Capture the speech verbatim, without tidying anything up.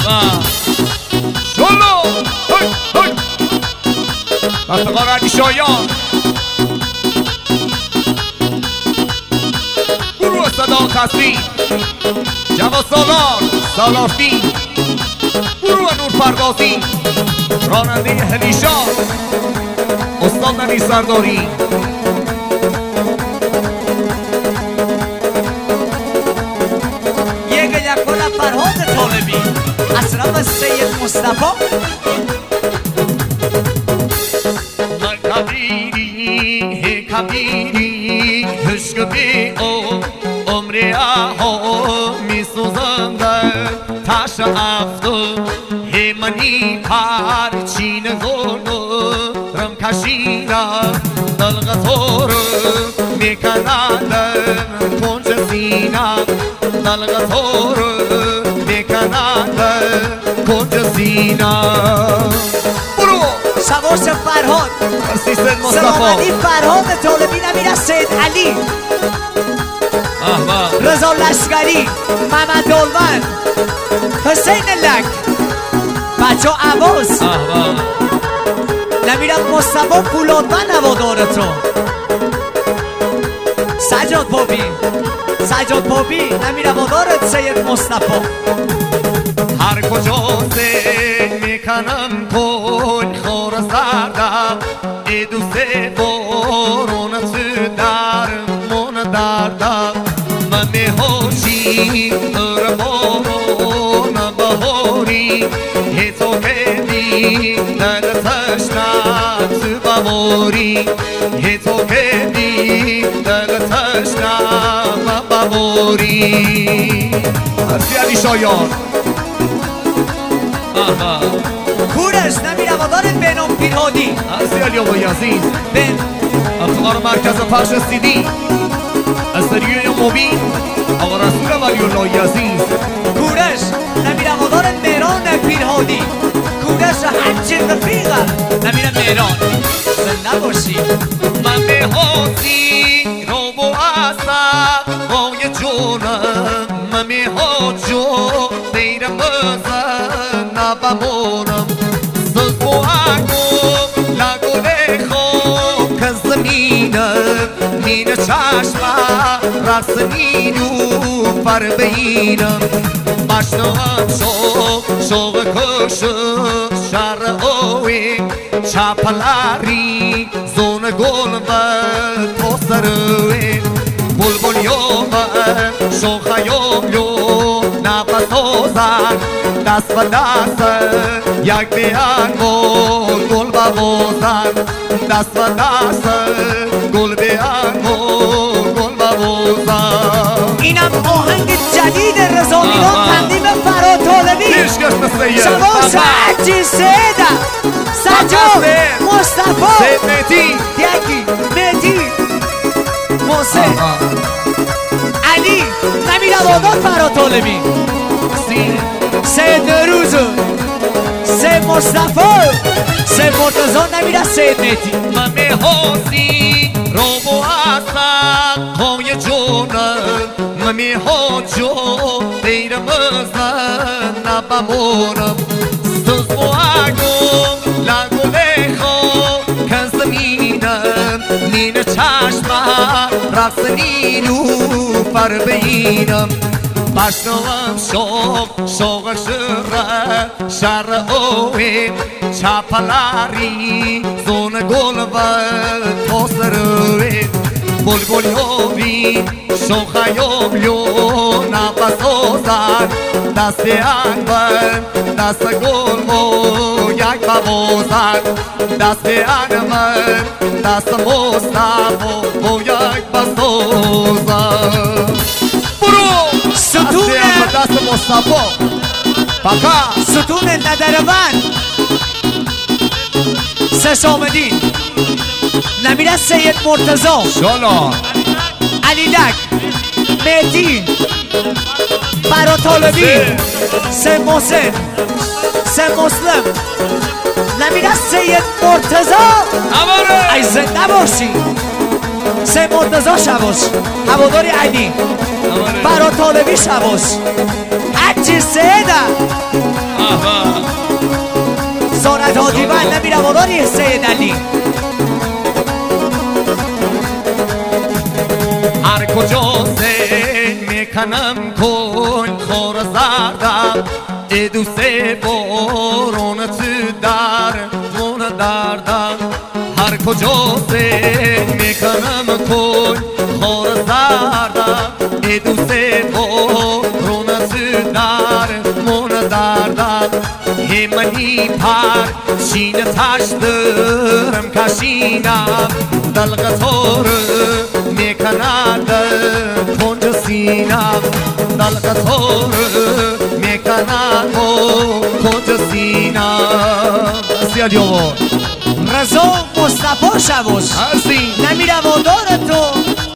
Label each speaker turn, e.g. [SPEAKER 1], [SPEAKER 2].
[SPEAKER 1] شلو هی هی رفتقار علی شایان گروه صدا خستی جواد سالار سالارفی گروه نور پردازی راننده هلیشان استاد نبی سرداری
[SPEAKER 2] یک یکل فرهاد طالبی اشرف سید مصطفی
[SPEAKER 1] کبیری کبیری عشق بی او عمر ها می سوزم در تش افتو همانی پرچین زونو رم کشیدم دلغ تو رو میکنندم کنج سینم دلغ تو رو میکنندم کنج سینم برو
[SPEAKER 2] سواش فرهاد
[SPEAKER 1] سیستم مصطفی
[SPEAKER 2] سلامتی فرهاد طالبی نمیر از سید علی رضا لشکری محمد دولون حسین لک بچه عواز نمیرم مصطفی پولادمن هوادارتون سجاد پاپی سجاد پاپی نمیرم هوادارت سید مصطفی
[SPEAKER 1] هر کجا سه میکنم کن خور سردم ای دوست بارون تو درمون دردم من میهاشی در بارون بهاری ای تو که بی در تشنت بباری ای تو که بی در تشنت بباری مرسی علی شایان
[SPEAKER 2] کورش نمی روادارت بینام پیرهادی
[SPEAKER 1] مرسی علی آقای عزیز
[SPEAKER 2] بین
[SPEAKER 1] افتخار مرکز پخش سیدی استریوی مبین آقا رسول ولی الله عزیز
[SPEAKER 2] کورش نمی روادارت میران پیرهادی کورش هرچی رفیقه نمیرم میران زنده باشی
[SPEAKER 1] من به حاضی رو با اصلا بای جونم من به حاجو دیرم بزن نبمونم سز با اگو لگونه خوب که زمینم مین چشمه رقص مینو پر بینم مشنوم شوق شوق کشو شر اوی چپلاری زون گل و پسروی بلبل یوم شوخ یوم یو نپسوزن دست و دست یک بیان گل گل ببوزن دست و دست گل بیان گل ببوزن
[SPEAKER 2] اینم آهنگ جدید رضامیران تندیم فراد طالبی شواش عجی سیده سجاد مصطفی
[SPEAKER 1] سید مهدی
[SPEAKER 2] یکی مهدی محسن علی نمیر آباد فراد طالبی سید نروزو سید مصطفی سید مرتضی نمیر از سید مهدی
[SPEAKER 1] من میهاسی رو با اصلا های جونم من میهاجو دیرم بزن نبمونم سوز با اگو لگو بخو که زمینم نین چشمه رقص نینو پر بینم بشنوم شوق شوق شره شر اوی چپلاری زون گل و پسروی بلبل یوبی شوخ یوبیو نپسوزن دست انبر دست گل و یک ببوزن دست انبر دست مصطفی و یک بسوزن برو
[SPEAKER 2] ستون
[SPEAKER 1] دست مصطفی پاکا
[SPEAKER 2] ستون ندرون سش آمدین نمیره سید مرتضی
[SPEAKER 1] شالا
[SPEAKER 2] علی لک مهدی فراد طالبی سه محسن سه مسلم نمیره سید مرتضی ای زنده باشی سه مرتضی شباش هواداری علی فراد طالبی شباش هرچی سیده نمیره باداری سید علی
[SPEAKER 1] هر کجا زن میکنم کن خور زردم ای دوست بارون تو در مون دردم هر کجا زن میکنم کن خور زردم ای دوست بارون تو در مون دردم همانی پر شین تاش درم کشینم دلغتور میکند کنج سینم دلغتور میکند کنج سینم سیادی آور
[SPEAKER 2] رضا مصطفی شبوش
[SPEAKER 1] هستی
[SPEAKER 2] نمیره وادار تو